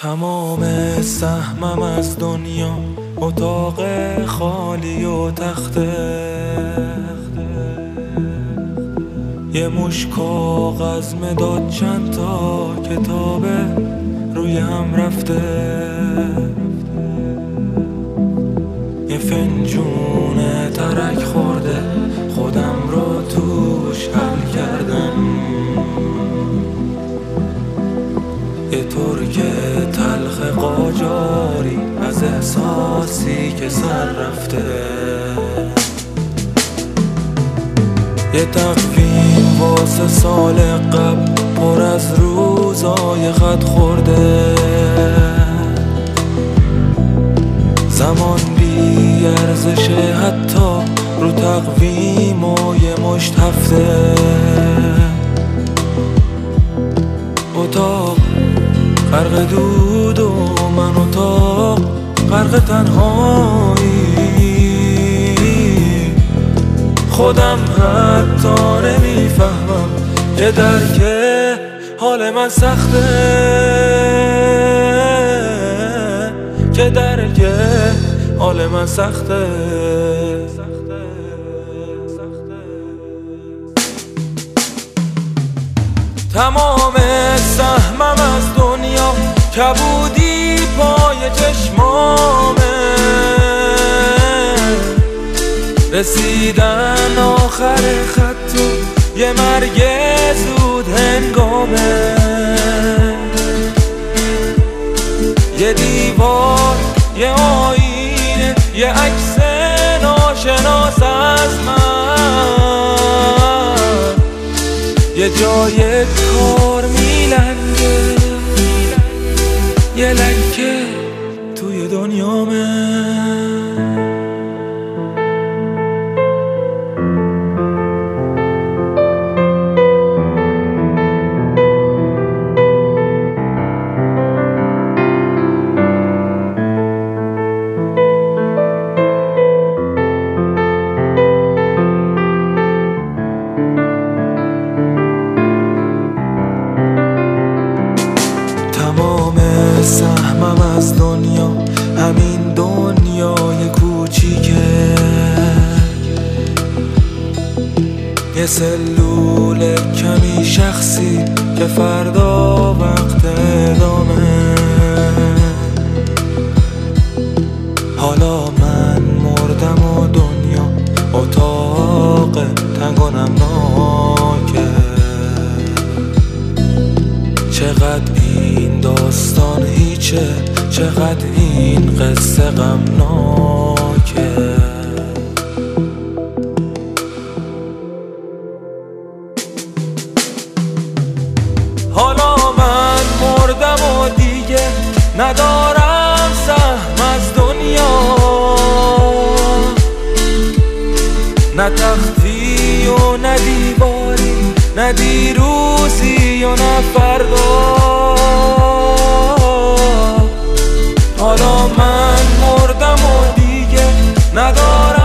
تمام سهمم از دنیا اتاق خالی و تخته، یه مش کاغذ مداد چند تا کتابه روی هم رفته، یه فنجون ترک خورده خودم رو توش حل کردم، یه ترک تلخ قاجاری از احساسی که سر رفته، یه تقویم واسه سال قبل پر از روزای خط خورده، زمان بی ارزشه حتی رو تقویم و یه مشت هفته، اتاق غرق دود و من اتاق غرق تنهایی، خودم حتی نمیفهمم که درک حال من سخته، که درک حال من سخته. تمام سهمم از دنیا کبودی پای چشمامه، رسیدن آخر خط و یه مرگ زود هنگامه، یه دیوار، یه آینه، یه عکس ناشناس از من، یه جای کار میلنگه، یه لکه توی دنیامه. سهمم از دنیا همین دنیای کوچیکه، یه سلول کمی شخصی که فردا وقت ادامه، حالا من مردم و دنیا اتاق تنگ و نمناکه، چقدر این داستان هیچه، چقدر این قصه غمناکه. حالا من مردم و دیگه ندارم سهم از دنیا، نه تختی و نه دیواری، نه دیروزی و نه فردا، حالا من مردم و دیگه ندارم